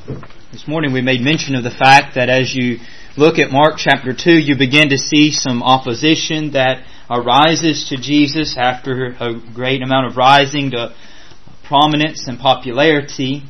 This morning we made mention of the fact that as you look at Mark chapter 2, you begin to see some opposition that arises to Jesus after a great amount of rising to prominence and popularity.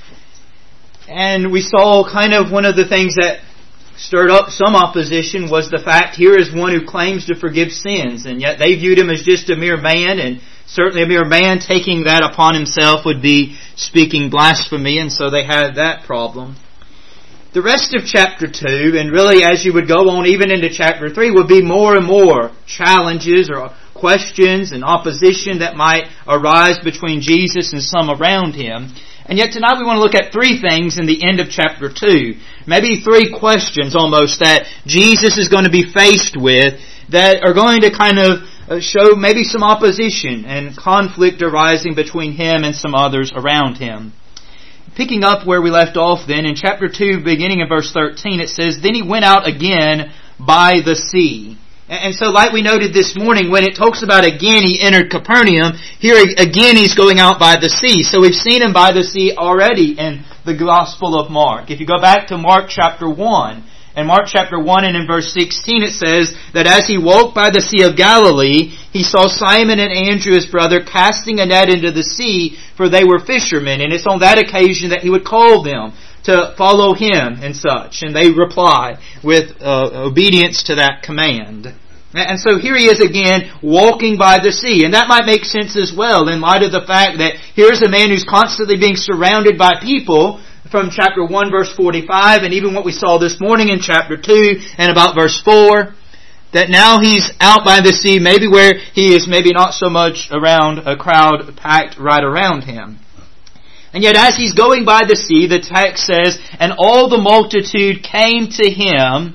And we saw kind of one of the things that stirred up some opposition was the fact here is one who claims to forgive sins, and yet they viewed him as just a mere man, and certainly a mere man taking that upon himself would be speaking blasphemy, and so they had that problem. The rest of chapter 2, and really as you would go on even into chapter 3, would be more and more challenges or questions and opposition that might arise between Jesus and some around him. And yet tonight we want to look at three things in the end of chapter 2. Maybe three questions almost that Jesus is going to be faced with that are going to kind of show maybe some opposition and conflict arising between him and some others around him. Picking up where we left off then, in chapter 2, beginning in verse 13, it says, "Then he went out again by the sea." And so like we noted this morning, when it talks about again he entered Capernaum, here again he's going out by the sea. So we've seen him by the sea already in the Gospel of Mark. If you go back to Mark chapter 1, in Mark chapter 1 and in verse 16 it says that as he walked by the Sea of Galilee, he saw Simon and Andrew his brother casting a net into the sea, for they were fishermen. And it's on that occasion that he would call them to follow him and such. And they reply with obedience to that command. And so here he is again walking by the sea. And that might make sense as well in light of the fact that here's a man who's constantly being surrounded by people from chapter 1 verse 45 and even what we saw this morning in chapter 2 and about verse 4. That now he's out by the sea, maybe where he is maybe not so much around a crowd packed right around him. And yet as he's going by the sea, the text says, "And all the multitude came to him,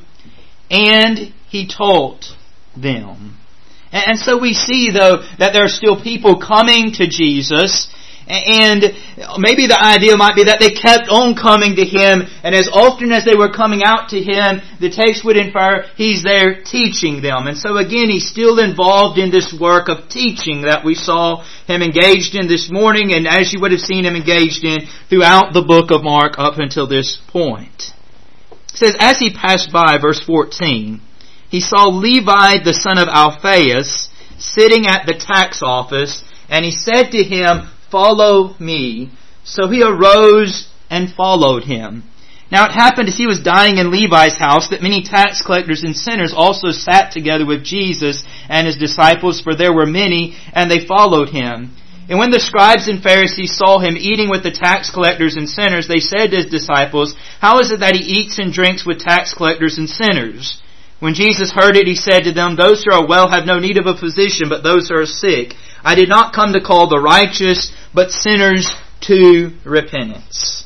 and he taught them." And so we see, though, that there are still people coming to Jesus, and maybe the idea might be that they kept on coming to him, and as often as they were coming out to him, the text would infer he's there teaching them. And so again, he's still involved in this work of teaching that we saw him engaged in this morning, and as you would have seen him engaged in throughout the book of Mark up until this point. It says, as he passed by, verse 14, he saw Levi the son of Alphaeus sitting at the tax office, and he said to him, "Follow me." So he arose and followed him. Now it happened as he was dining in Levi's house that many tax collectors and sinners also sat together with Jesus and his disciples, for there were many, and they followed him. And when the scribes and Pharisees saw him eating with the tax collectors and sinners, they said to his disciples, "How is it that he eats and drinks with tax collectors and sinners?" When Jesus heard it, he said to them, "Those who are well have no need of a physician, but those who are sick. I did not come to call the righteous, but sinners to repentance."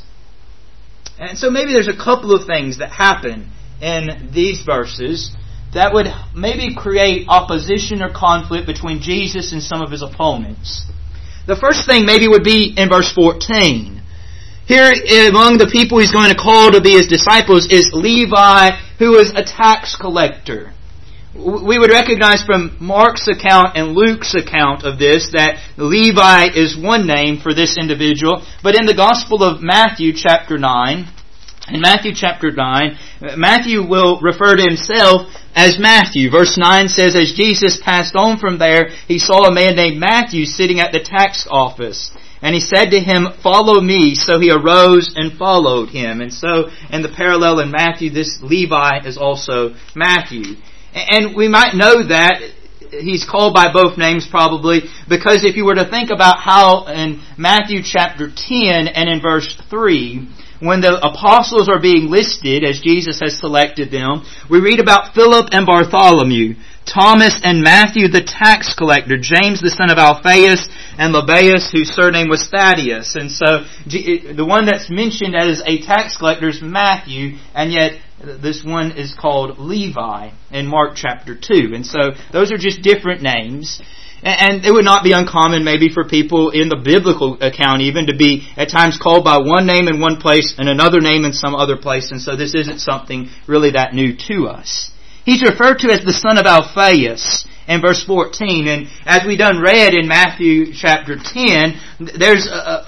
And so maybe there's a couple of things that happen in these verses that would maybe create opposition or conflict between Jesus and some of his opponents. The first thing maybe would be in verse 14. Here among the people he's going to call to be his disciples is Levi, who is a tax collector. We would recognize from Mark's account and Luke's account of this that Levi is one name for this individual, but in the Gospel of Matthew chapter 9, Matthew will refer to himself as Matthew. Verse 9 says, as Jesus passed on from there, he saw a man named Matthew sitting at the tax office. And he said to him, "Follow me." So he arose and followed him. And so in the parallel in Matthew, this Levi is also Matthew. And we might know that he's called by both names probably because if you were to think about how in Matthew chapter 10 and in verse 3, when the apostles are being listed as Jesus has selected them, we read about Philip and Bartholomew, Thomas and Matthew the tax collector, James the son of Alphaeus, and Lebbaeus, whose surname was Thaddeus. And so the one that's mentioned as a tax collector is Matthew, and yet this one is called Levi in Mark chapter 2. And so those are just different names. And it would not be uncommon maybe for people in the biblical account even to be at times called by one name in one place and another name in some other place. And so this isn't something really that new to us. He's referred to as the son of Alphaeus. and verse 14. And as we done read in Matthew chapter 10, there's,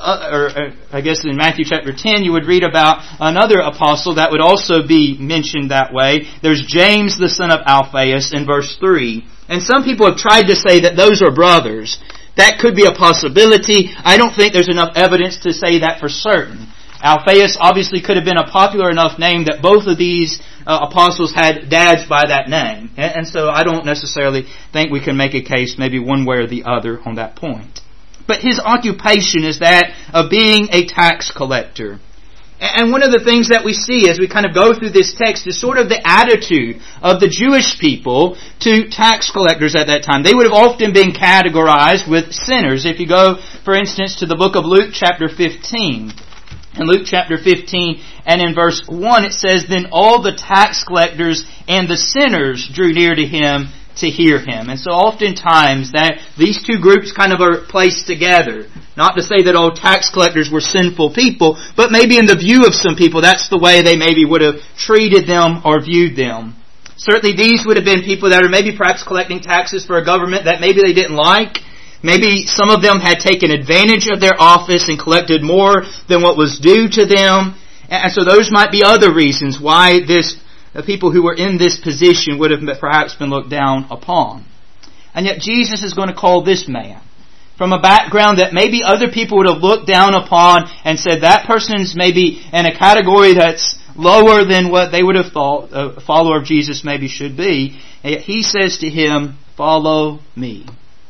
I guess in Matthew chapter 10 you would read about another apostle that would also be mentioned that way. There's James the son of Alphaeus in verse 3. And some people have tried to say that those are brothers. That could be a possibility. I don't think there's enough evidence to say that for certain. Alphaeus obviously could have been a popular enough name that both of these apostles had dads by that name. And so I don't necessarily think we can make a case maybe one way or the other on that point. But his occupation is that of being a tax collector. And one of the things that we see as we kind of go through this text is sort of the attitude of the Jewish people to tax collectors at that time. They would have often been categorized with sinners. If you go, for instance, to the book of Luke chapter 15. In Luke chapter 15 and in verse 1 it says, "Then all the tax collectors and the sinners drew near to him to hear him." And so oftentimes that these two groups kind of are placed together. Not to say that all tax collectors were sinful people, but maybe in the view of some people that's the way they maybe would have treated them or viewed them. Certainly these would have been people that are maybe perhaps collecting taxes for a government that maybe they didn't like. Maybe some of them had taken advantage of their office and collected more than what was due to them. And so those might be other reasons why the people who were in this position would have perhaps been looked down upon. And yet Jesus is going to call this man from a background that maybe other people would have looked down upon and said that person's maybe in a category that's lower than what they would have thought a follower of Jesus maybe should be. And yet he says to him, "Follow me."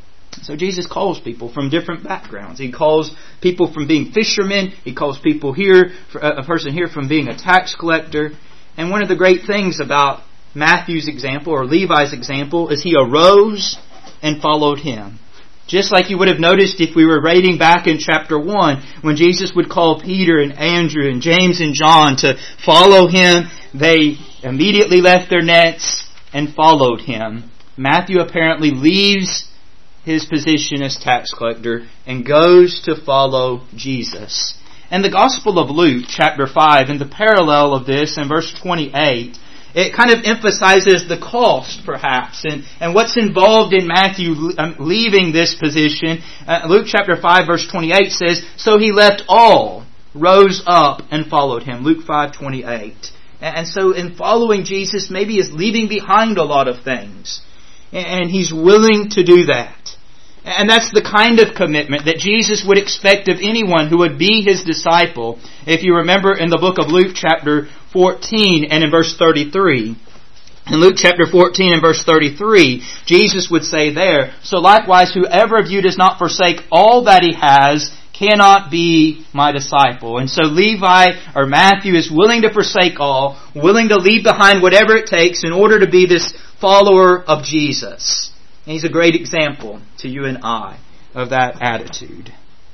So Jesus calls people from different backgrounds. He calls people from being fishermen. He calls people here, a person here from being a tax collector. And one of the great things about Matthew's example or Levi's example is he arose and followed him. Just like you would have noticed if we were reading back in chapter 1 when Jesus would call Peter and Andrew and James and John to follow him, they immediately left their nets and followed him. Matthew apparently leaves his position as tax collector and goes to follow Jesus. And the Gospel of Luke, chapter 5, in the parallel of this, in verse 28, it kind of emphasizes the cost, perhaps, and what's involved in Matthew leaving this position. Luke chapter 5, verse 28 says, "So he left all, rose up, and followed him." Luke 5:28. And so in following Jesus, maybe he's leaving behind a lot of things. And he's willing to do that. And that's the kind of commitment that Jesus would expect of anyone who would be his disciple. If you remember in the book of Luke chapter 14 and in verse 33. In Luke chapter 14 and verse 33, Jesus would say there, "So likewise whoever of you does not forsake all that he has cannot be my disciple." And so Levi or Matthew is willing to forsake all, willing to leave behind whatever it takes in order to be this follower of Jesus. And he's a great example to you and I of that attitude.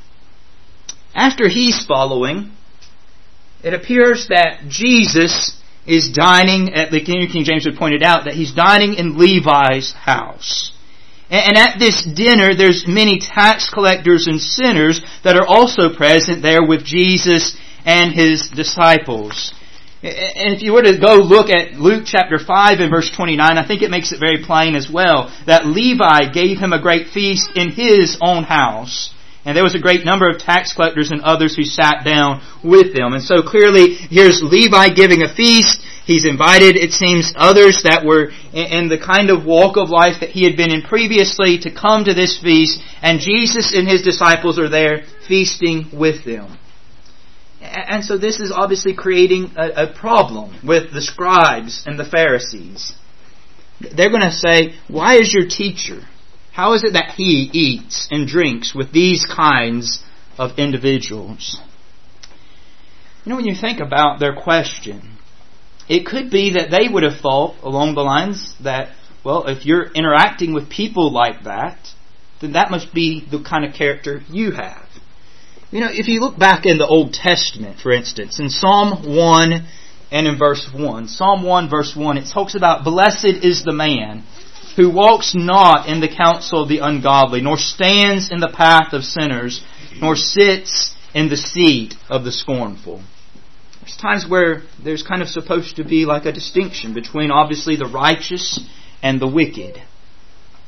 After he's following, it appears that Jesus is dining, at the New King James would point it out, that he's dining in Levi's house. And at this dinner, there's many tax collectors and sinners that are also present there with Jesus and his disciples. And if you were to go look at Luke chapter 5 and verse 29, I think it makes it very plain as well that Levi gave him a great feast in his own house. And there was a great number of tax collectors and others who sat down with them. And so clearly, here's Levi giving a feast. He's invited, it seems, others that were in the kind of walk of life that he had been in previously to come to this feast. And Jesus and his disciples are there feasting with them. And so this is obviously creating a problem with the scribes and the Pharisees. They're going to say, "Why is your teacher? How is it that he eats and drinks with these kinds of individuals?" You know, when you think about their question, it could be that they would have thought along the lines that, well, if you're interacting with people like that, then that must be the kind of character you have. You know, if you look back in the Old Testament, for instance, in Psalm 1 and in verse 1, Psalm 1 verse 1, it talks about, "Blessed is the man who walks not in the counsel of the ungodly, nor stands in the path of sinners, nor sits in the seat of the scornful." There's times where there's kind of supposed to be like a distinction between obviously the righteous and the wicked.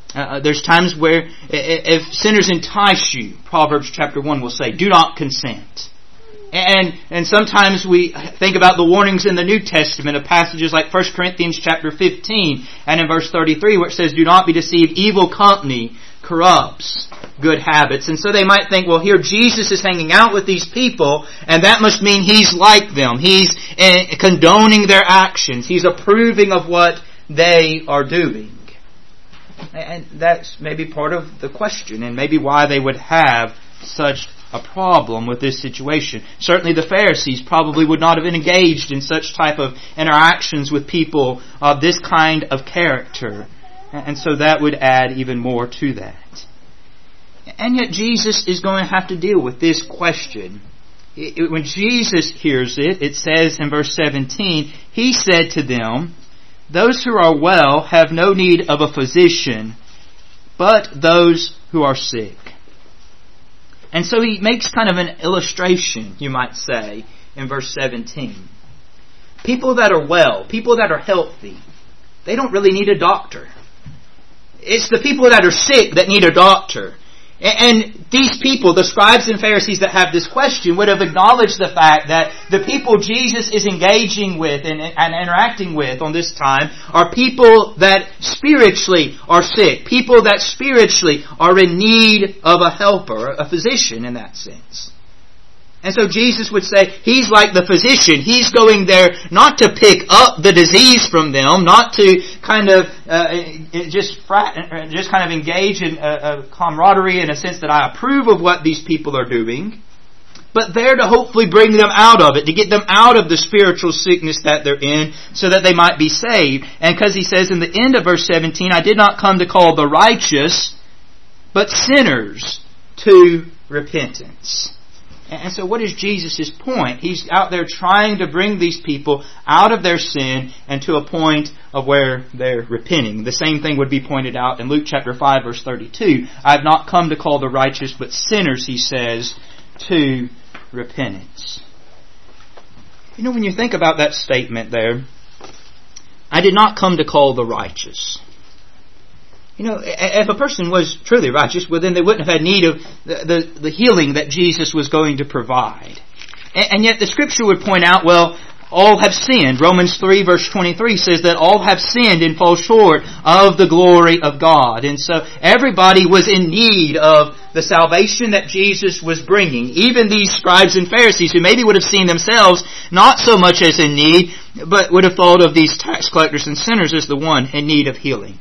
There's times where if sinners entice you, Proverbs chapter 1 will say, do not consent. And sometimes we think about the warnings in the New Testament of passages like 1 Corinthians chapter 15 and in verse 33 where it says, do not be deceived, evil company corrupts good habits. And so they might think, well, here Jesus is hanging out with these people and that must mean He's like them. He's condoning their actions. He's approving of what they are doing. And that's maybe part of the question and maybe why they would have such a problem with this situation. Certainly the Pharisees probably would not have been engaged in such type of interactions with people of this kind of character. And so that would add even more to that. And yet Jesus is going to have to deal with this question. When Jesus hears it, it says in verse 17, He said to them, those who are well have no need of a physician, but those who are sick. And so He makes kind of an illustration, you might say, in verse 17. People that are well, people that are healthy, they don't really need a doctor. It's the people that are sick that need a doctor. And these people, the scribes and Pharisees that have this question, would have acknowledged the fact that the people Jesus is engaging with and interacting with on this time are people that spiritually are sick. People that spiritually are in need of a helper, a physician in that sense. And so Jesus would say, He's like the physician. He's going there not to pick up the disease from them, not to kind of just kind of engage in a camaraderie in a sense that I approve of what these people are doing, but there to hopefully bring them out of it, to get them out of the spiritual sickness that they're in so that they might be saved. And because He says in the end of verse 17, I did not come to call the righteous, but sinners to repentance. And so what is Jesus' point? He's out there trying to bring these people out of their sin and to a point of where they're repenting. The same thing would be pointed out in Luke chapter 5 verse 32. I have not come to call the righteous, but sinners, He says, to repentance. You know, when you think about that statement there, I did not come to call the righteous. You know, if a person was truly righteous, well, then they wouldn't have had need of the healing that Jesus was going to provide. And yet the Scripture would point out, well, all have sinned. Romans 3 verse 23 says that all have sinned and fall short of the glory of God. And so everybody was in need of the salvation that Jesus was bringing. Even these scribes and Pharisees who maybe would have seen themselves not so much as in need, but would have thought of these tax collectors and sinners as the one in need of healing.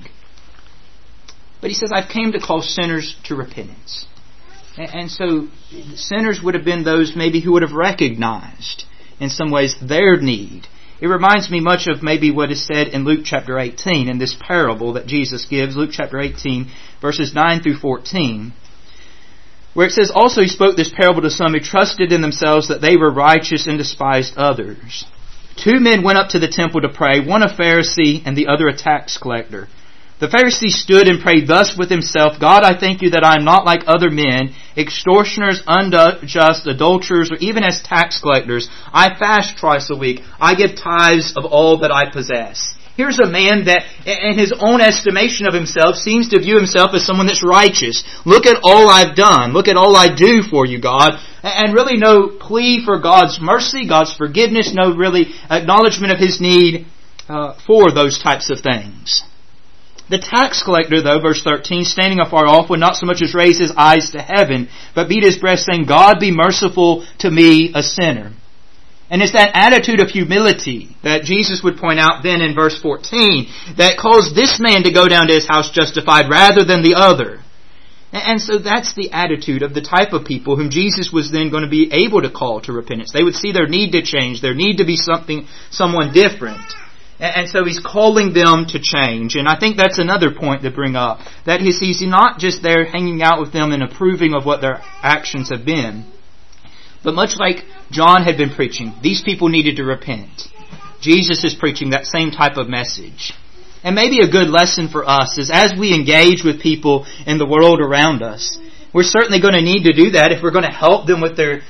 But He says, I've came to call sinners to repentance. And so sinners would have been those maybe who would have recognized in some ways their need. It reminds me much of maybe what is said in Luke chapter 18 in this parable that Jesus gives, Luke chapter 18 verses 9 through 14, where it says, also He spoke this parable to some who trusted in themselves that they were righteous and despised others. 2 men went up to the temple to pray, one a Pharisee and the other a tax collector. The Pharisee stood and prayed thus with himself, God, I thank You that I am not like other men, extortioners, unjust, adulterers, or even as tax collectors. I fast twice a week. I give tithes of all that I possess. Here's a man that, in his own estimation of himself, seems to view himself as someone that's righteous. Look at all I've done. Look at all I do for You, God. And really no plea for God's mercy, God's forgiveness, no really acknowledgement of his need for those types of things. The tax collector, though, verse 13, standing afar off, would not so much as raise his eyes to heaven, but beat his breast, saying, God, be merciful to me, a sinner. And it's that attitude of humility that Jesus would point out then in verse 14 that caused this man to go down to his house justified rather than the other. And so that's the attitude of the type of people whom Jesus was then going to be able to call to repentance. They would see their need to change, their need to be someone different. And so He's calling them to change. And I think that's another point to bring up. That He's not just there hanging out with them and approving of what their actions have been. But much like John had been preaching, these people needed to repent. Jesus is preaching that same type of message. And maybe a good lesson for us is as we engage with people in the world around us, we're certainly going to need to do that if we're going to help them with their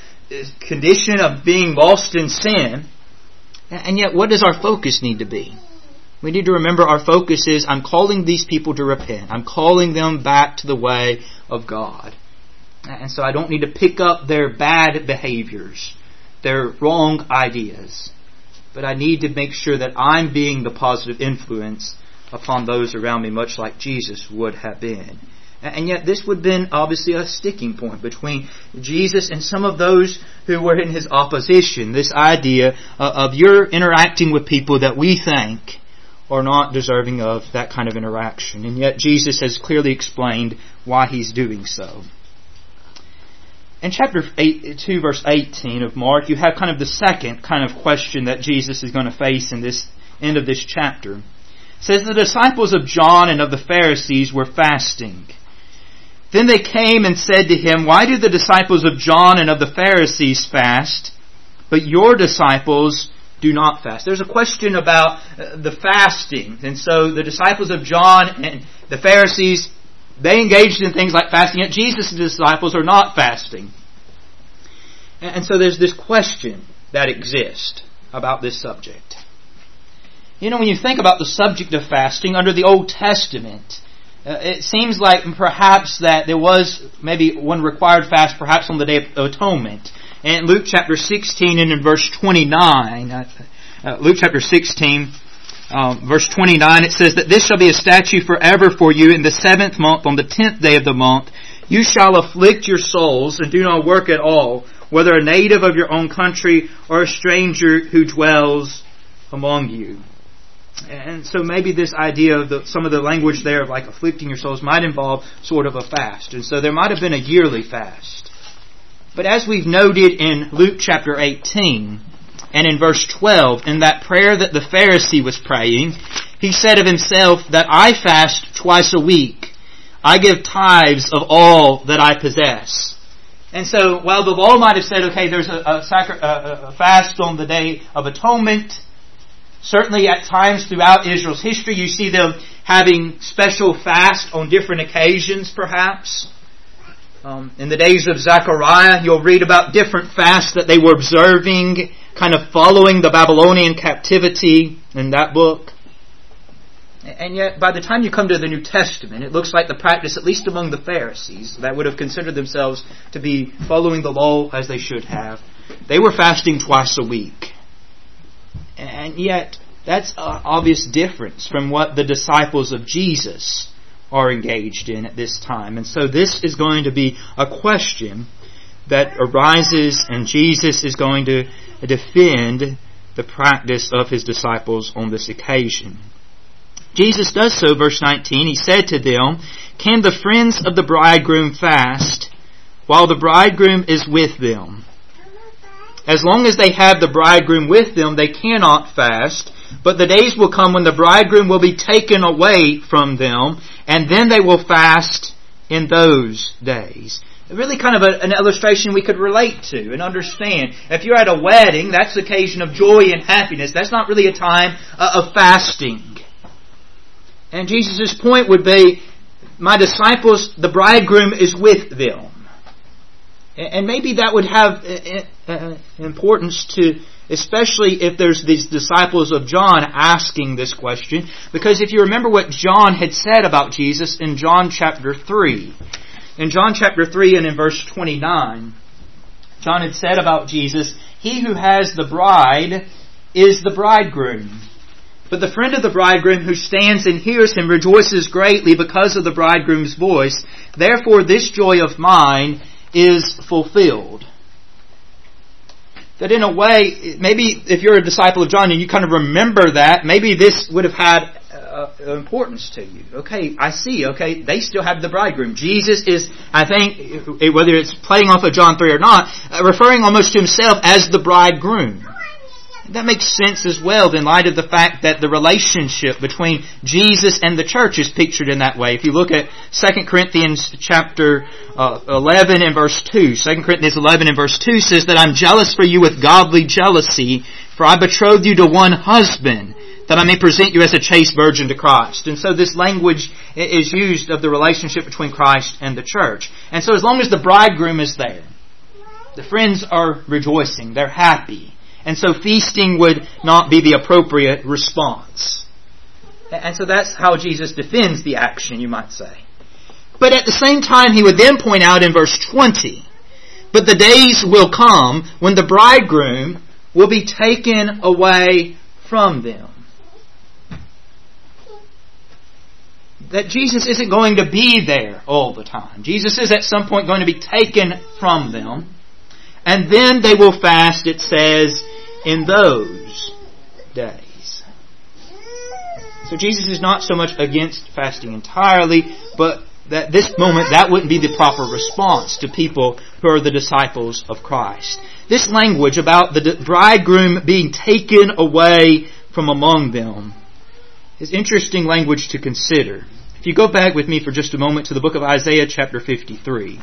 condition of being lost in sin. And yet, what does our focus need to be? We need to remember our focus is, I'm calling these people to repent. I'm calling them back to the way of God. And so I don't need to pick up their bad behaviors, their wrong ideas. But I need to make sure that I'm being the positive influence upon those around me, much like Jesus would have been. And yet this would have been obviously a sticking point between Jesus and some of those who were in His opposition. This idea of you're interacting with people that we think are not deserving of that kind of interaction. And yet Jesus has clearly explained why He's doing so. In chapter 2, verse 18 of Mark, you have kind of the second kind of question that Jesus is going to face in this end of this chapter. It says, the disciples of John and of the Pharisees were fasting. Then they came and said to Him, why do the disciples of John and of the Pharisees fast, but your disciples do not fast? There's a question about the fasting. And so the disciples of John and the Pharisees, they engaged in things like fasting, yet Jesus' disciples are not fasting. And so there's this question that exists about this subject. You know, when you think about the subject of fasting under the Old Testament, it seems like perhaps that there was maybe one required fast perhaps on the Day of Atonement. In Luke chapter 16 and in verse 29, Luke chapter 16, verse 29, it says that this shall be a statute forever for you in the 7th month on the 10th day of the month. You shall afflict your souls and do not work at all, whether a native of your own country or a stranger who dwells among you. And so maybe this idea of some of the language there of like afflicting your souls might involve sort of a fast. And so there might have been a yearly fast. But as we've noted in Luke chapter 18 and in verse 12, in that prayer that the Pharisee was praying, he said of himself that I fast twice a week. I give tithes of all that I possess. And so while the law might have said, okay, there's a fast on the Day of Atonement, certainly at times throughout Israel's history you see them having special fast on different occasions perhaps. In the days of Zechariah, you'll read about different fasts that they were observing, kind of following the Babylonian captivity in that book. And yet, by the time you come to the New Testament, it looks like the practice, at least among the Pharisees, that would have considered themselves to be following the law as they should have, they were fasting twice a week. And yet, that's an obvious difference from what the disciples of Jesus are engaged in at this time. And so this is going to be a question that arises, and Jesus is going to defend the practice of His disciples on this occasion. Jesus does so, verse 19, He said to them, can the friends of the bridegroom fast while the bridegroom is with them? As long as they have the bridegroom with them, they cannot fast, but the days will come when the bridegroom will be taken away from them, and then they will fast in those days. Really kind of an illustration we could relate to and understand. If you're at a wedding, that's the occasion of joy and happiness. That's not really a time of fasting. And Jesus' point would be, my disciples, the bridegroom is with them. And maybe that would have importance to, especially if there's these disciples of John asking this question. Because if you remember what John had said about Jesus in John chapter 3. In John chapter 3 and in verse 29, John had said about Jesus, he who has the bride is the bridegroom. But the friend of the bridegroom who stands and hears him rejoices greatly because of the bridegroom's voice. Therefore this joy of mine is fulfilled. That in a way, maybe if you're a disciple of John and you kind of remember that, maybe this would have had importance to you. Okay, I see, okay, they still have the bridegroom. Jesus is, I think, whether it's playing off of John 3 or not, referring almost to Himself as the bridegroom. That makes sense as well in light of the fact that the relationship between Jesus and the church is pictured in that way. If you look at 2 Corinthians chapter 11 and verse 2, 2 Corinthians 11 and verse 2 says that I'm jealous for you with godly jealousy, for I betrothed you to one husband, that I may present you as a chaste virgin to Christ. And so this language is used of the relationship between Christ and the church. And so as long as the bridegroom is there, the friends are rejoicing, they're happy. And so feasting would not be the appropriate response. And so that's how Jesus defends the action, you might say. But at the same time, he would then point out in verse 20, but the days will come when the bridegroom will be taken away from them. That Jesus isn't going to be there all the time. Jesus is at some point going to be taken from them. And then they will fast, it says, in those days. So Jesus is not so much against fasting entirely, but that this moment, that wouldn't be the proper response to people who are the disciples of Christ. This language about the bridegroom being taken away from among them is interesting language to consider. If you go back with me for just a moment to the book of Isaiah chapter 53.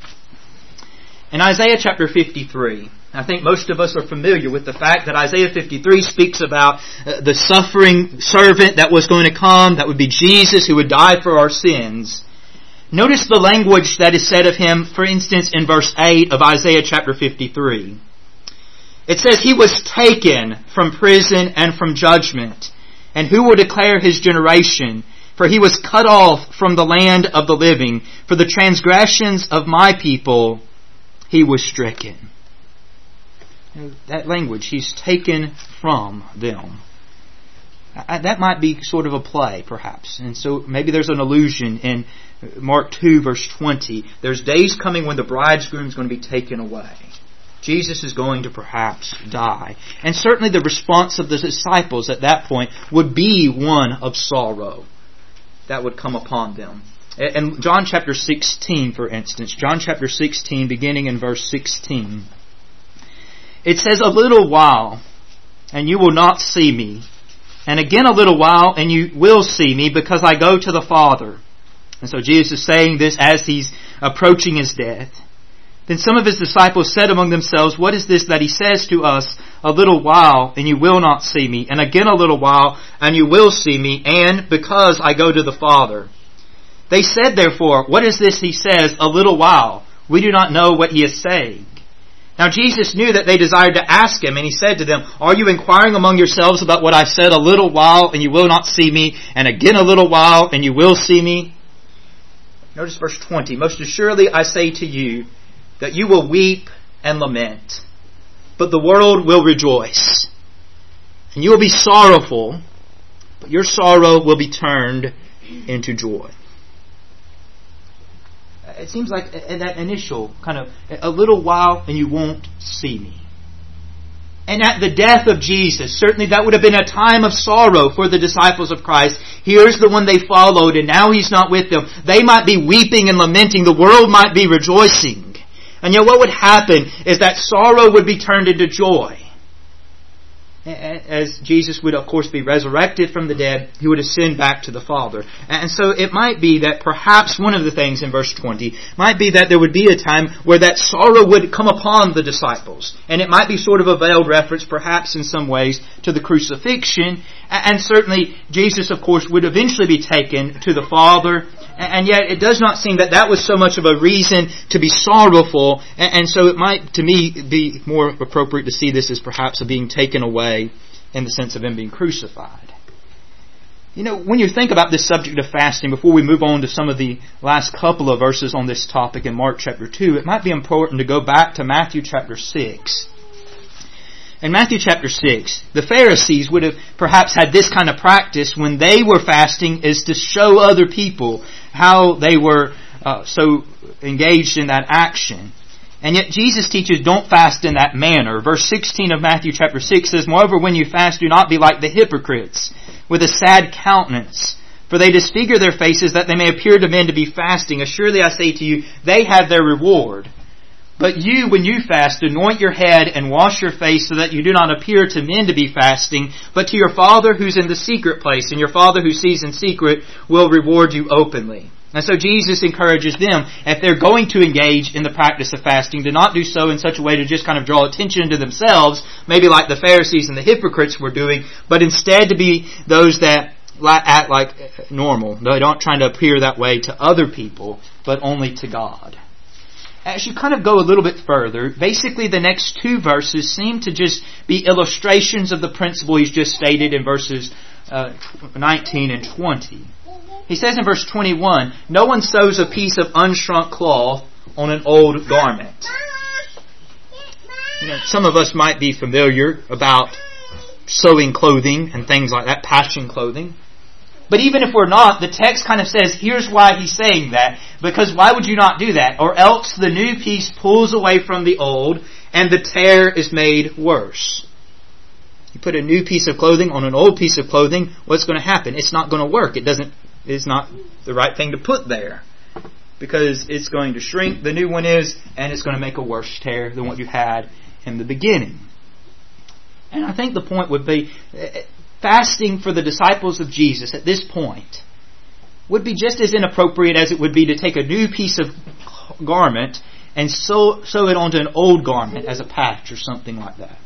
In Isaiah chapter 53, I think most of us are familiar with the fact that Isaiah 53 speaks about the suffering servant that was going to come, that would be Jesus, who would die for our sins. Notice the language that is said of him, for instance, in verse 8 of Isaiah chapter 53. It says, He was taken from prison and from judgment, and who will declare His generation? For He was cut off from the land of the living. For the transgressions of my people He was stricken. That language, He's taken from them. That might be sort of a play, perhaps. And so maybe there's an allusion in Mark 2, verse 20. There's days coming when the bridegroom is going to be taken away. Jesus is going to perhaps die. And certainly the response of the disciples at that point would be one of sorrow that would come upon them. And John chapter 16, for instance, John chapter 16, beginning in verse 16, it says, A little while, and you will not see me. And again a little while, and you will see me, because I go to the Father. And so Jesus is saying this as He's approaching His death. Then some of His disciples said among themselves, What is this that He says to us, A little while, and you will not see me, and again a little while, and you will see me, and because I go to the Father. They said therefore, What is this He says, a little while? We do not know what He is saying. Now Jesus knew that they desired to ask Him, and He said to them, Are you inquiring among yourselves about what I said, a little while, and you will not see me, and again a little while, and you will see me? Notice verse 20, Most assuredly I say to you, that you will weep and lament, but the world will rejoice. And you will be sorrowful, but your sorrow will be turned into joy. It seems like that initial kind of, a little while and you won't see me. And at the death of Jesus, certainly that would have been a time of sorrow for the disciples of Christ. Here's the one they followed, and now He's not with them. They might be weeping and lamenting. The world might be rejoicing. And yet what would happen is that sorrow would be turned into joy. As Jesus would, of course, be resurrected from the dead, He would ascend back to the Father. And so it might be that perhaps one of the things in verse 20 might be that there would be a time where that sorrow would come upon the disciples. And it might be sort of a veiled reference, perhaps in some ways, to the crucifixion. And certainly Jesus, of course, would eventually be taken to the Father. And yet it does not seem that that was so much of a reason to be sorrowful. And so it might, to me, be more appropriate to see this as perhaps a being taken away in the sense of Him being crucified. You know, when you think about this subject of fasting, before we move on to some of the last couple of verses on this topic in Mark chapter 2, it might be important to go back to Matthew chapter 6. In Matthew chapter 6, the Pharisees would have perhaps had this kind of practice when they were fasting, is to show other people how they were so engaged in that action. And yet Jesus teaches, don't fast in that manner. Verse 16 of Matthew chapter 6 says, Moreover, when you fast, do not be like the hypocrites, with a sad countenance. For they disfigure their faces, that they may appear to men to be fasting. Assuredly I say to you, they have their reward. But you, when you fast, anoint your head and wash your face, so that you do not appear to men to be fasting, but to your Father who's in the secret place. And your Father who sees in secret will reward you openly. And so Jesus encourages them, if they're going to engage in the practice of fasting, to not do so in such a way to just kind of draw attention to themselves, maybe like the Pharisees and the hypocrites were doing, but instead to be those that act like normal. They don't try to appear that way to other people, but only to God. As you kind of go a little bit further, basically the next two verses seem to just be illustrations of the principle He's just stated in verses 19 and 20. He says in verse 21, "No one sews a piece of unshrunk cloth on an old garment." Some of us might be familiar about sewing clothing and things like that, patching clothing. But even if we're not, the text kind of says, here's why he's saying that. Because why would you not do that? Or else the new piece pulls away from the old and the tear is made worse. You put a new piece of clothing on an old piece of clothing, what's going to happen? It's not going to work. It's not the right thing to put there. Because it's going to shrink, the new one is, and it's going to make a worse tear than what you had in the beginning. And I think the point would be, fasting for the disciples of Jesus at this point would be just as inappropriate as it would be to take a new piece of garment and sew it onto an old garment as a patch or something like that.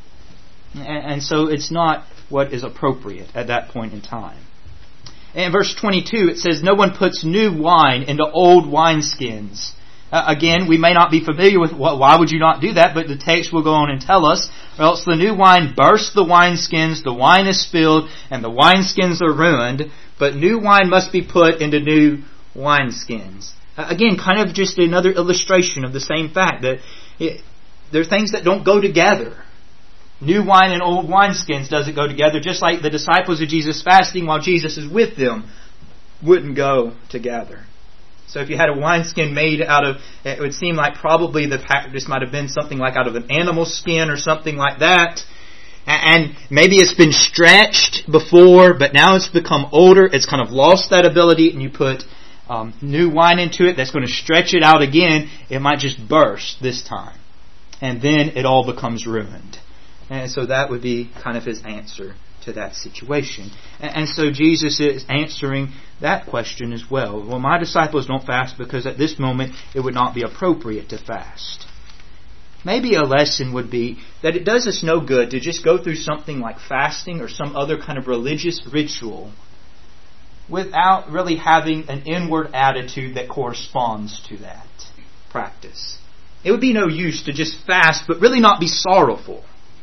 And so it's not what is appropriate at that point in time. In verse 22 it says, "No one puts new wine into old wineskins." Again, we may not be familiar with why would you not do that, but the text will go on and tell us, "Or else the new wine bursts the wineskins, the wine is spilled, and the wineskins are ruined, but new wine must be put into new wineskins." Again, kind of just another illustration of the same fact that there are things that don't go together. New wine and old wineskins doesn't go together, just like the disciples of Jesus fasting while Jesus is with them wouldn't go together. So if you had a wineskin made out of, it would seem like probably the practice might have been something like out of an animal skin or something like that. And maybe it's been stretched before, but now it's become older. It's kind of lost that ability, and you put new wine into it that's going to stretch it out again. It might just burst this time. And then it all becomes ruined. And so that would be kind of his answer to that situation. And so Jesus is answering that question as well. Well, my disciples don't fast because at this moment it would not be appropriate to fast. Maybe a lesson would be that it does us no good to just go through something like fasting or some other kind of religious ritual without really having an inward attitude that corresponds to that practice. It would be no use to just fast but really not be sorrowful.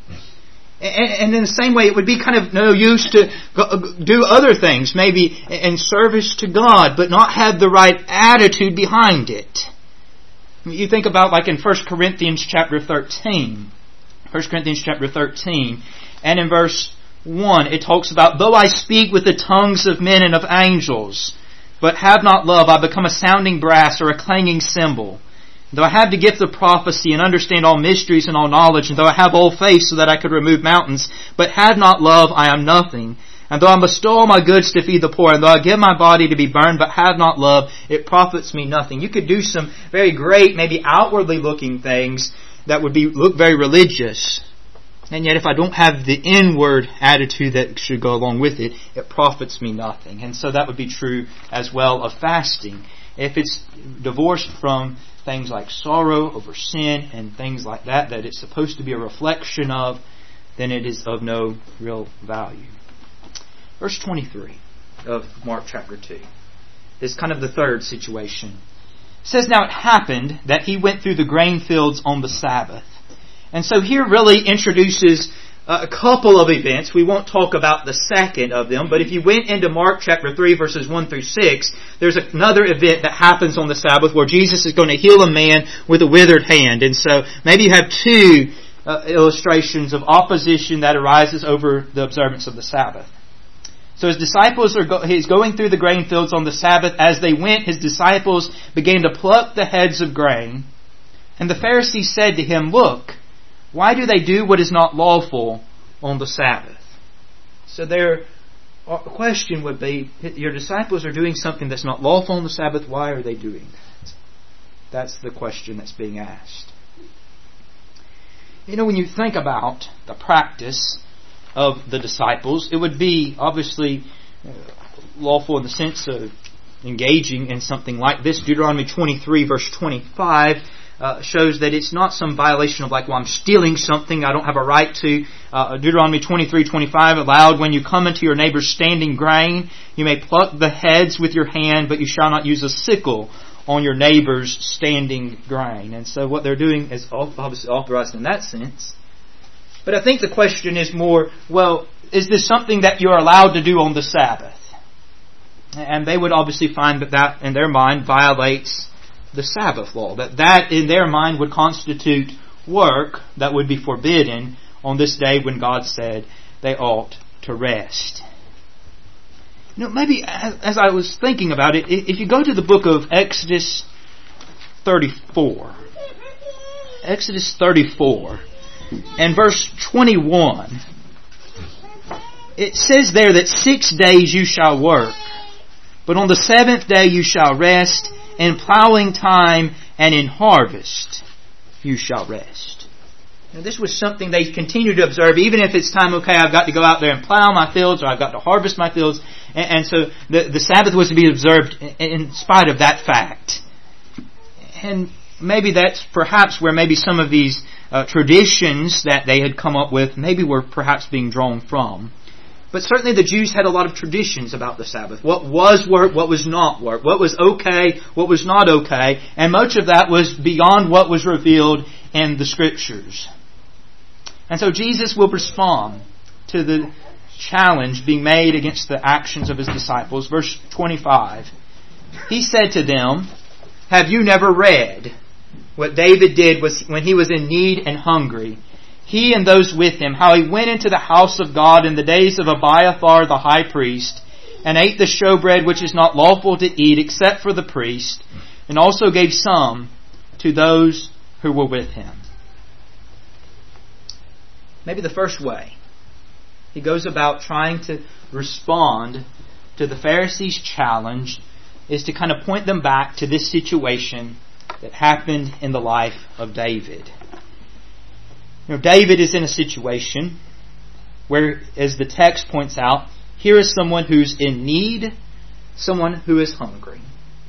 And in the same way, it would be kind of no use to do other things, maybe in service to God, but not have the right attitude behind it. You think about like in 1 Corinthians chapter 13. 1 Corinthians chapter 13. And in verse 1, it talks about, "Though I speak with the tongues of men and of angels, but have not love, I become a sounding brass or a clanging cymbal. Though I have the gift of prophecy and understand all mysteries and all knowledge, and though I have all faith so that I could remove mountains, but have not love, I am nothing. And though I bestow all my goods to feed the poor, and though I give my body to be burned, but have not love, it profits me nothing." You could do some very great, maybe outwardly looking things that would look very religious. And yet if I don't have the inward attitude that should go along with it, it profits me nothing. And so that would be true as well of fasting. If it's divorced from things like sorrow over sin and things like that it's supposed to be a reflection of, then it is of no real value. Verse 23 of Mark chapter 2 is kind of the third situation. It says, "Now it happened that he went through the grain fields on the Sabbath." And so here really introduces a couple of events. We won't talk about the second of them, but if you went into Mark chapter 3 verses 1 through 6, there's another event that happens on the Sabbath where Jesus is going to heal a man with a withered hand. And so maybe you have two illustrations of opposition that arises over the observance of the Sabbath. So his disciples he's going through the grain fields on the Sabbath. As they went, his disciples began to pluck the heads of grain. And the Pharisees said to him, "Look, why do they do what is not lawful on the Sabbath?" So their question would be, your disciples are doing something that's not lawful on the Sabbath. Why are they doing that? That's the question that's being asked. When you think about the practice of the disciples, it would be obviously lawful in the sense of engaging in something like this. Deuteronomy 23 verse 25 shows that it's not some violation of like, well, I'm stealing something I don't have a right to. Deuteronomy 23:25 allowed, "When you come into your neighbor's standing grain, you may pluck the heads with your hand, but you shall not use a sickle on your neighbor's standing grain." And so what they're doing is obviously authorized in that sense. But I think the question is more, well, is this something that you're allowed to do on the Sabbath? And they would obviously find that that, in their mind, violates the Sabbath law. That in their mind, would constitute work that would be forbidden on this day when God said they ought to rest. Maybe as I was thinking about it, if you go to the book of Exodus 34, Exodus 34, and verse 21, it says there that 6 days you shall work, but on the 7th day you shall rest, in plowing time and in harvest you shall rest. Now, this was something they continued to observe, even if it's time, okay, I've got to go out there and plow my fields, or I've got to harvest my fields. And so the Sabbath was to be observed in spite of that fact. And maybe that's perhaps where maybe some of these traditions that they had come up with maybe were perhaps being drawn from. But certainly the Jews had a lot of traditions about the Sabbath. What was work, what was not work, what was okay, what was not okay, and much of that was beyond what was revealed in the Scriptures. And so Jesus will respond to the challenge being made against the actions of His disciples. Verse 25. He said to them, "Have you never read what David did when he was in need and hungry? He and those with him, how he went into the house of God in the days of Abiathar the high priest, and ate the showbread which is not lawful to eat except for the priest, and also gave some to those who were with him." Maybe the first way he goes about trying to respond to the Pharisees' challenge is to kind of point them back to this situation that happened in the life of David. David is in a situation where, as the text points out, here is someone who's in need, someone who is hungry.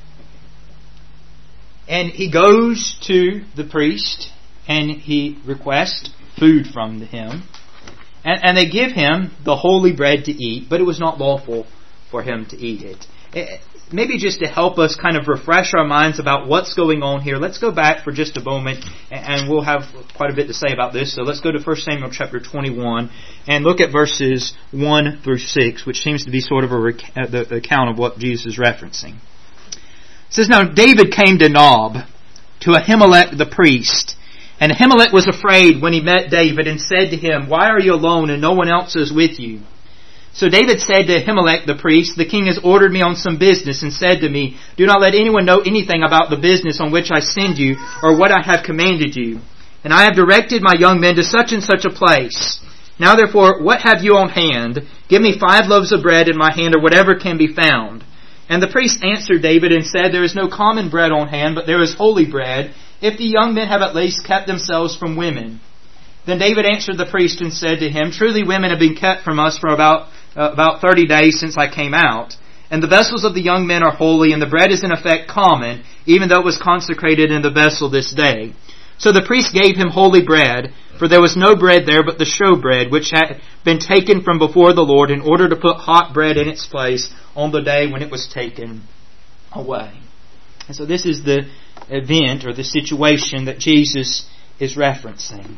And he goes to the priest and he requests food from him. And they give him the holy bread to eat, but it was not lawful for him to eat it. Maybe just to help us kind of refresh our minds about what's going on here, let's go back for just a moment, and we'll have quite a bit to say about this. So let's go to 1 Samuel chapter 21 and look at verses 1 through 6, which seems to be sort of the account of what Jesus is referencing. It says, "Now David came to Nob, to Ahimelech the priest. And Ahimelech was afraid when he met David and said to him, 'Why are you alone and no one else is with you?' So David said to Ahimelech the priest, 'The king has ordered me on some business and said to me, do not let anyone know anything about the business on which I send you or what I have commanded you. And I have directed my young men to such and such a place. Now therefore, what have you on hand? Give me 5 loaves of bread in my hand, or whatever can be found.' And the priest answered David and said, 'There is no common bread on hand, but there is holy bread, if the young men have at least kept themselves from women.' Then David answered the priest and said to him, 'Truly women have been kept from us for about 30 days since I came out. And the vessels of the young men are holy, and the bread is in effect common, even though it was consecrated in the vessel this day.' So the priest gave him holy bread, for there was no bread there but the showbread, which had been taken from before the Lord in order to put hot bread in its place on the day when it was taken away." And so this is the event or the situation that Jesus is referencing.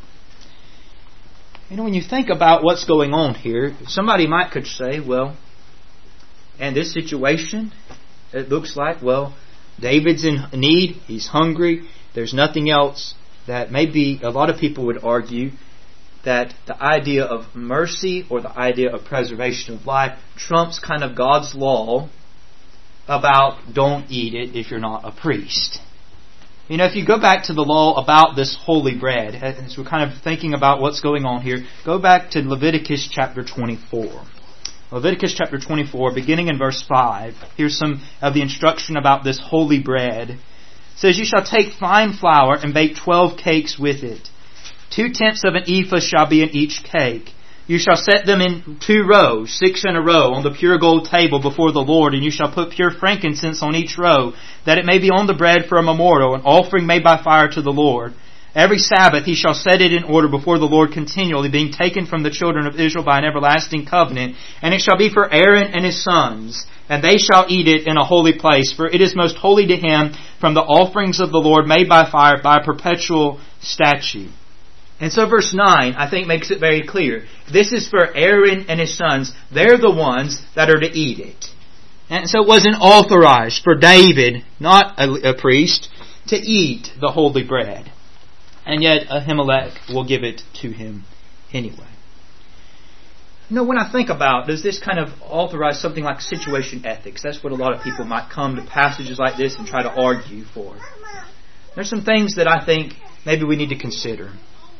When you think about what's going on here, somebody could say, well, in this situation, it looks like, well, David's in need, he's hungry, there's nothing else. That maybe a lot of people would argue that the idea of mercy or the idea of preservation of life trumps kind of God's law about don't eat it if you're not a priest. If you go back to the law about this holy bread, as we're kind of thinking about what's going on here, go back to Leviticus chapter 24. Leviticus chapter 24, beginning in verse 5. Here's some of the instruction about this holy bread. It says, "You shall take fine flour and bake 12 cakes with it. 2/10 of an ephah shall be in each cake. You shall set them in 2 rows, 6 in a row, on the pure gold table before the Lord, and you shall put pure frankincense on each row, that it may be on the bread for a memorial, an offering made by fire to the Lord. Every Sabbath he shall set it in order before the Lord continually, being taken from the children of Israel by an everlasting covenant. And it shall be for Aaron and his sons, and they shall eat it in a holy place, for it is most holy to him from the offerings of the Lord made by fire by a perpetual statute.'" And so verse 9, I think, makes it very clear. This is for Aaron and his sons. They're the ones that are to eat it. And so it wasn't authorized for David, not a priest, to eat the holy bread. And yet Ahimelech will give it to him anyway. When I think about, does this kind of authorize something like situation ethics? That's what a lot of people might come to passages like this and try to argue for. There's some things that I think maybe we need to consider.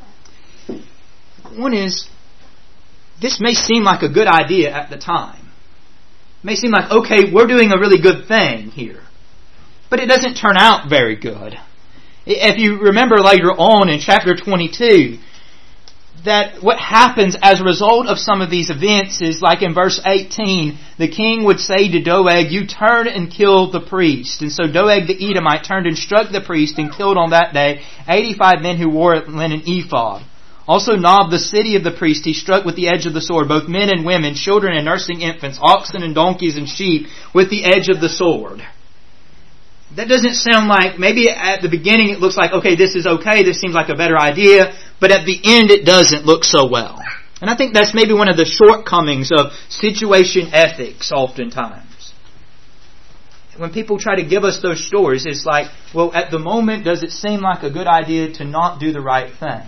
One is, this may seem like a good idea at the time. It may seem like, okay, we're doing a really good thing here. But it doesn't turn out very good. If you remember later on in chapter 22, that what happens as a result of some of these events is like in verse 18, the king would say to Doeg, you turn and kill the priest. And so Doeg the Edomite turned and struck the priest and killed on that day 85 men who wore a linen ephod. Also Nob, the city of the priest, he struck with the edge of the sword, both men and women, children and nursing infants, oxen and donkeys and sheep, with the edge of the sword. That doesn't sound like, maybe at the beginning it looks like, okay, this is okay, this seems like a better idea, but at the end it doesn't look so well. And I think that's maybe one of the shortcomings of situation ethics oftentimes. When people try to give us those stories, it's like, well, at the moment, does it seem like a good idea to not do the right thing?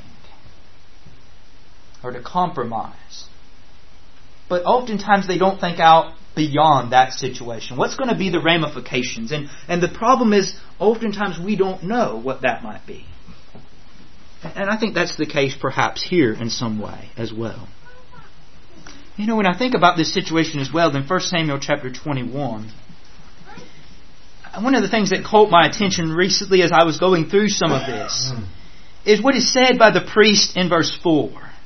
Or to compromise? But oftentimes they don't think out beyond that situation. What's going to be the ramifications? And the problem is, oftentimes we don't know what that might be. And I think that's the case perhaps here in some way as well. When I think about this situation as well, in 1 Samuel chapter 21, one of the things that caught my attention recently as I was going through some of this is what is said by the priest in verse 4.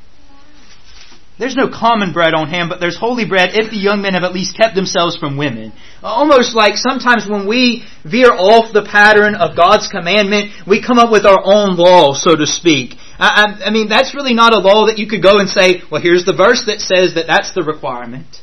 There's no common bread on hand, but there's holy bread if the young men have at least kept themselves from women. Almost like sometimes when we veer off the pattern of God's commandment, we come up with our own law, so to speak. I mean, that's really not a law that you could go and say, well, here's the verse that says that that's the requirement.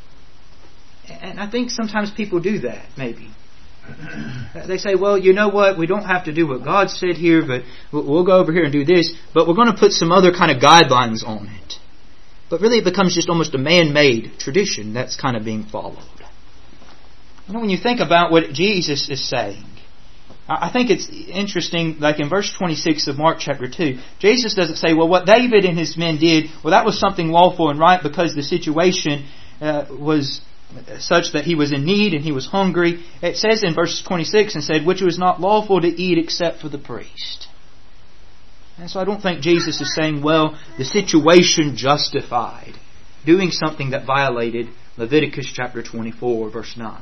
And I think sometimes people do that, maybe. They say, well, you know what, we don't have to do what God said here, but we'll go over here and do this, but we're going to put some other kind of guidelines on it. But really it becomes just almost a man-made tradition that's kind of being followed. When you think about what Jesus is saying, I think it's interesting, like in verse 26 of Mark chapter 2, Jesus doesn't say, well, what David and his men did, well, that was something lawful and right because the situation was such that he was in need and he was hungry. It says in verse 26 and said, which was not lawful to eat except for the priest. And so I don't think Jesus is saying, well, the situation justified doing something that violated Leviticus chapter 24, verse 9.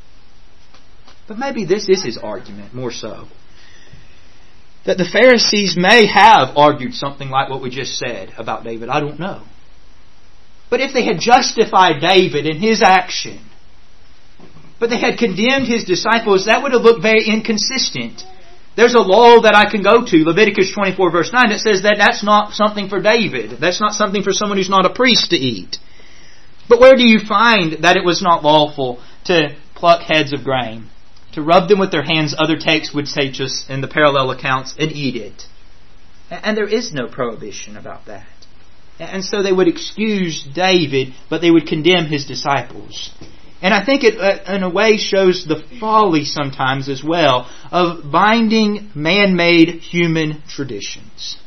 But maybe this is his argument, more so. That the Pharisees may have argued something like what we just said about David. I don't know. But if they had justified David in his action, but they had condemned his disciples, that would have looked very inconsistent. There's a law that I can go to, Leviticus 24 verse 9, that says that that's not something for David. That's not something for someone who's not a priest to eat. But where do you find that it was not lawful to pluck heads of grain, to rub them with their hands, other texts would say just in the parallel accounts, and eat it? And there is no prohibition about that. And so they would excuse David, but they would condemn his disciples. And I think it, in a way, shows the folly sometimes as well of binding man-made human traditions.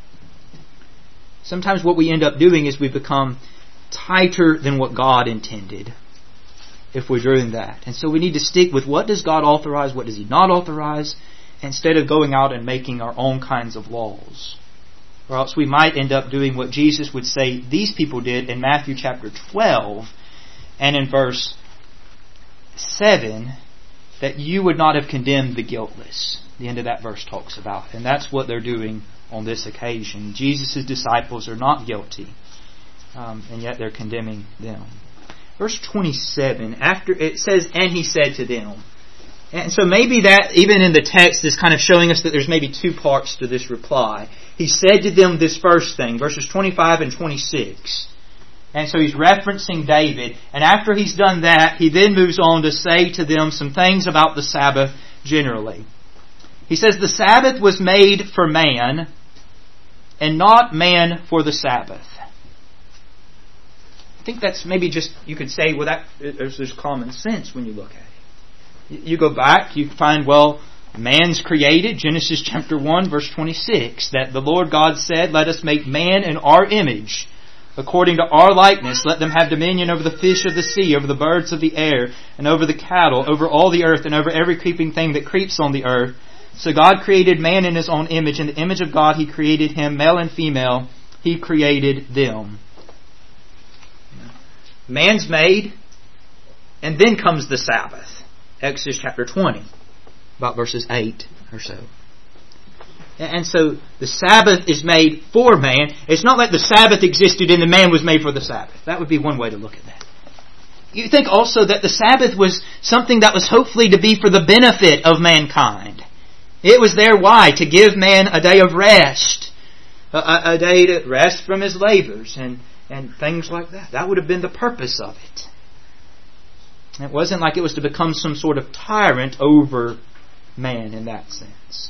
Sometimes what we end up doing is we become tighter than what God intended if we're doing that. And so we need to stick with what does God authorize, what does He not authorize, instead of going out and making our own kinds of laws. Or else we might end up doing what Jesus would say these people did in Matthew chapter 12 and in verse 7, that you would not have condemned the guiltless. The end of that verse talks about. And that's what they're doing on this occasion. Jesus' disciples are not guilty, and yet they're condemning them. Verse 27, after it says, and He said to them. And so maybe that, even in the text, is kind of showing us that there's maybe two parts to this reply. He said to them this first thing, verses 25 and 26. And so he's referencing David. And after he's done that, he then moves on to say to them some things about the Sabbath generally. He says, the Sabbath was made for man, and not man for the Sabbath. I think that's maybe just, you could say, well, there's common sense when you look at it. You go back, you find, well, man's created, Genesis chapter 1, verse 26, that the Lord God said, "Let us make man in our image, according to our likeness. Let them have dominion over the fish of the sea, over the birds of the air, and over the cattle, over all the earth, and over every creeping thing that creeps on the earth." So God created man in His own image. In the image of God He created him, male and female, He created them. Man's made, and then comes the Sabbath. Exodus chapter 20, about verses 8 or so. And so the Sabbath is made for man. It's not like the Sabbath existed and the man was made for the Sabbath. That would be one way to look at that. You think also that the Sabbath was something that was hopefully to be for the benefit of mankind. It was there, why? To give man a day of rest. A day to rest from his labors and things like that. That would have been the purpose of it. It wasn't like it was to become some sort of tyrant over man in that sense.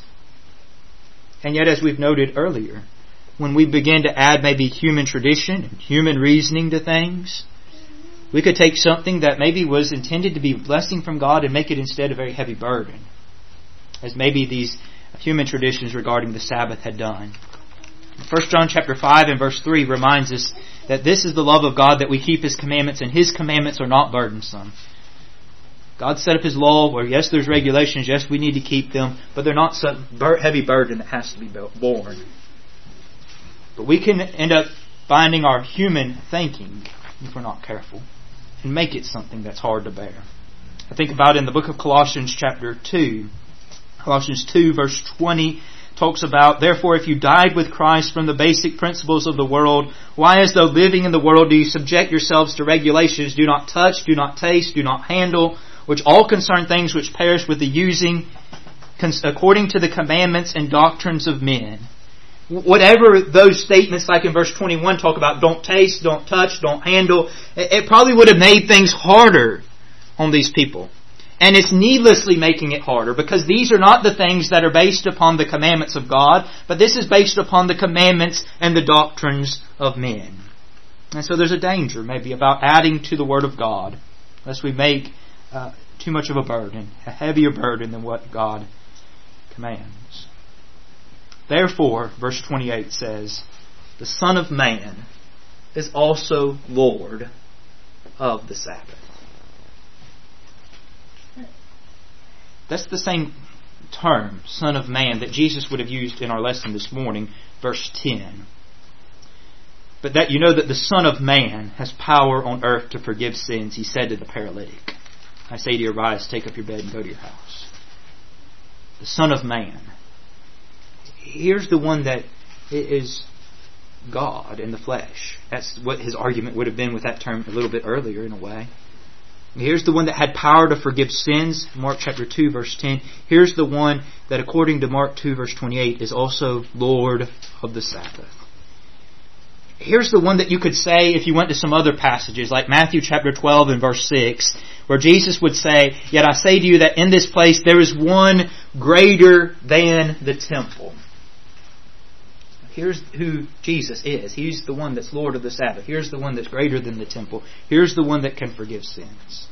And yet, as we've noted earlier, when we begin to add maybe human tradition and human reasoning to things, we could take something that maybe was intended to be a blessing from God and make it instead a very heavy burden, as maybe these human traditions regarding the Sabbath had done. 1 John chapter 5 and verse 3 reminds us that this is the love of God, that we keep His commandments, and His commandments are not burdensome. God set up His law where, yes, there's regulations, yes, we need to keep them, but they're not some heavy burden that has to be borne. But we can end up finding our human thinking, if we're not careful, and make it something that's hard to bear. I think about in the book of Colossians chapter 2. Colossians 2 verse 20 talks about, "Therefore, if you died with Christ from the basic principles of the world, why, as though living in the world, do you subject yourselves to regulations? Do not touch, do not taste, do not handle, which all concern things which perish with the using, according to the commandments and doctrines of men." Whatever those statements, like in verse 21, talk about, don't taste, don't touch, don't handle, it probably would have made things harder on these people. And it's needlessly making it harder, because these are not the things that are based upon the commandments of God, but this is based upon the commandments and the doctrines of men. And so there's a danger maybe about adding to the Word of God, lest we make too much of a burden, a heavier burden than what God commands. Therefore, verse 28 says, "The Son of Man is also Lord of the Sabbath." That's the same term, Son of Man, that Jesus would have used in our lesson this morning, verse 10. But that you know that the Son of Man has power on earth to forgive sins, He said to the paralytic. "I say to you, arise, take up your bed and go to your house." The Son of Man. Here's the one that is God in the flesh. That's what his argument would have been with that term a little bit earlier in a way. Here's the one that had power to forgive sins, Mark chapter 2 verse 10. Here's the one that according to Mark 2 verse 28 is also Lord of the Sabbath. Here's the one that you could say if you went to some other passages like Matthew chapter 12 and verse 6, where Jesus would say, "Yet I say to you that in this place there is one greater than the temple." Here's who Jesus is. He's the one that's Lord of the Sabbath. Here's the one that's greater than the temple. Here's the one that can forgive sins.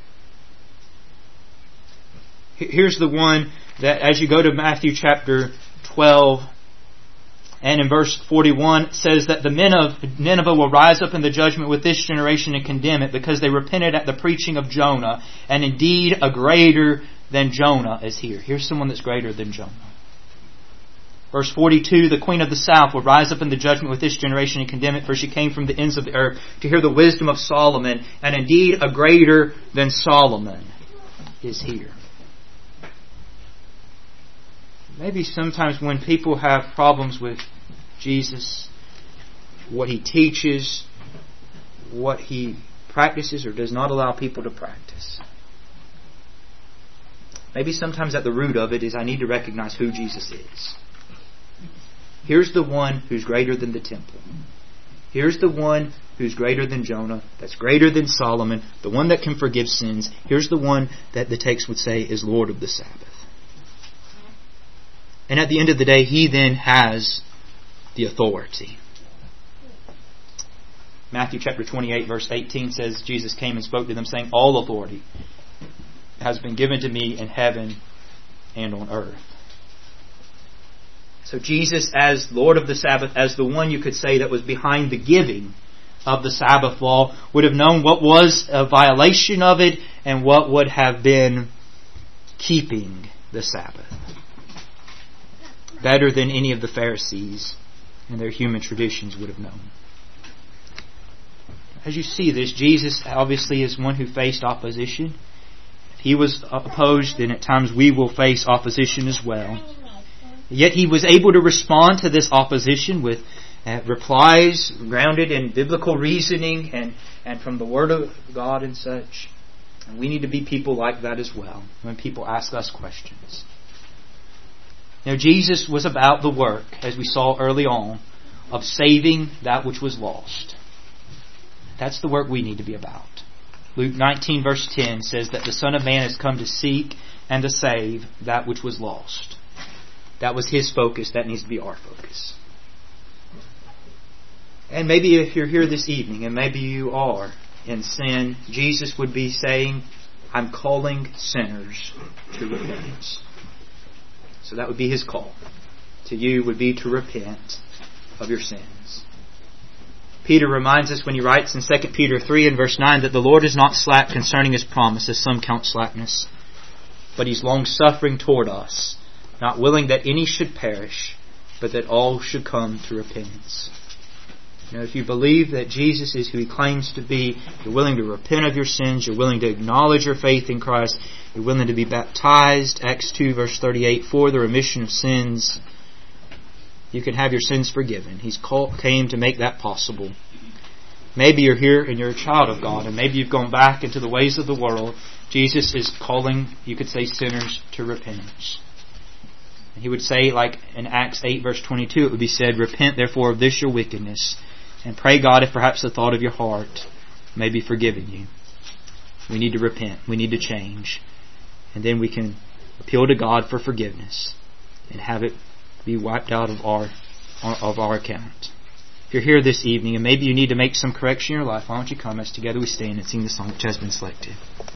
Here's the one that, as you go to Matthew chapter 12 and in verse 41, says that the men of Nineveh will rise up in the judgment with this generation and condemn it, because they repented at the preaching of Jonah. And indeed, a greater than Jonah is here. Here's someone that's greater than Jonah. Verse 42, "The queen of the south will rise up in the judgment with this generation and condemn it, for she came from the ends of the earth to hear the wisdom of Solomon. And indeed, a greater than Solomon is here." Maybe sometimes when people have problems with Jesus, what He teaches, what He practices or does not allow people to practice, maybe sometimes at the root of it is, I need to recognize who Jesus is. Here's the one who's greater than the temple. Here's the one who's greater than Jonah, that's greater than Solomon, the one that can forgive sins. Here's the one that the text would say is Lord of the Sabbath. And at the end of the day, He then has the authority. Matthew chapter 28 verse 18 says, Jesus came and spoke to them saying, all authority has been given to me in heaven and on earth. So Jesus, as Lord of the Sabbath, as the one you could say that was behind the giving of the Sabbath law, would have known what was a violation of it and what would have been keeping the Sabbath. Better than any of the Pharisees and their human traditions would have known. As you see this, Jesus obviously is one who faced opposition. If He was opposed, then at times we will face opposition as well. Yet He was able to respond to this opposition with replies grounded in biblical reasoning and from the Word of God and such. And we need to be people like that as well when people ask us questions. Now, Jesus was about the work, as we saw early on, of saving that which was lost. That's the work we need to be about. Luke 19 verse 10 says that the Son of Man has come to seek and to save that which was lost. That was His focus. That needs to be our focus. And maybe if you're here this evening, and maybe you are in sin, Jesus would be saying, I'm calling sinners to repentance. So that would be His call to you, would be to repent of your sins. Peter reminds us when he writes in 2 Peter 3 and verse 9 that the Lord is not slack concerning His promise, as some count slackness, but He's long-suffering toward us, not willing that any should perish, but that all should come to repentance. Now, if you believe that Jesus is who He claims to be, you're willing to repent of your sins, you're willing to acknowledge your faith in Christ, you're willing to be baptized, Acts 2 verse 38, for the remission of sins, you can have your sins forgiven. He came to make that possible. Maybe you're here and you're a child of God, and maybe you've gone back into the ways of the world. Jesus is calling, you could say, sinners to repentance. He would say, like in Acts 8 verse 22, it would be said, repent therefore of this your wickedness, and pray God if perhaps the thought of your heart may be forgiven you. We need to repent. We need to change. And then we can appeal to God for forgiveness and have it be wiped out of our account. If you're here this evening and maybe you need to make some correction in your life, why don't you come as together we stand and sing the song which has been selected.